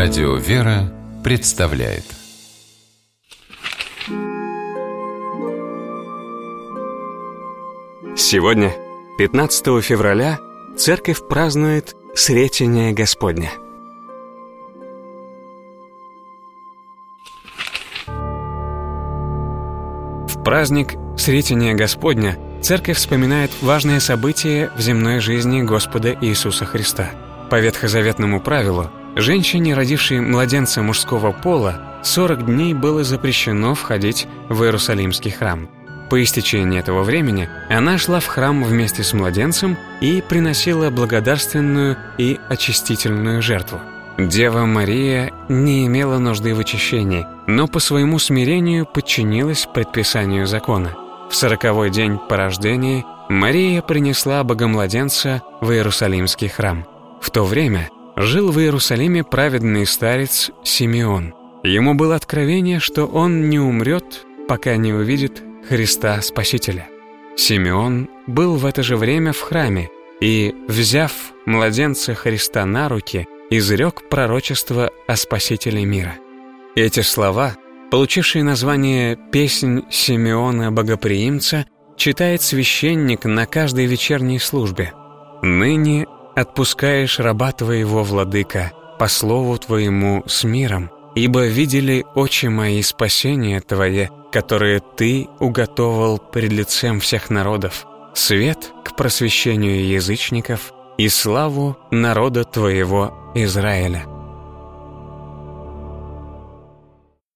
Радио «Вера» представляет. Сегодня, 15 февраля, Церковь празднует Сретение Господне. В праздник Сретения Господня Церковь вспоминает важные события в земной жизни Господа Иисуса Христа. По ветхозаветному правилу, женщине, родившей младенца мужского пола, 40 дней было запрещено входить в Иерусалимский храм. По истечении этого времени она шла в храм вместе с младенцем и приносила благодарственную и очистительную жертву. Дева Мария не имела нужды в очищении, но по своему смирению подчинилась предписанию закона. В 40-й день по рождении Мария принесла богомладенца в Иерусалимский храм. В то время жил в Иерусалиме праведный старец Симеон. Ему было откровение, что он не умрет, пока не увидит Христа Спасителя. Симеон был в это же время в храме и, взяв младенца Христа на руки, изрек пророчество о Спасителе мира. Эти слова, получившие название «Песнь Симеона Богоприимца», читает священник на каждой вечерней службе. «Ныне отпускаешь раба твоего, владыка, по слову твоему с миром, ибо видели очи мои спасение твое, которое ты уготовал пред лицем всех народов, свет к просвещению язычников и славу народа твоего Израиля».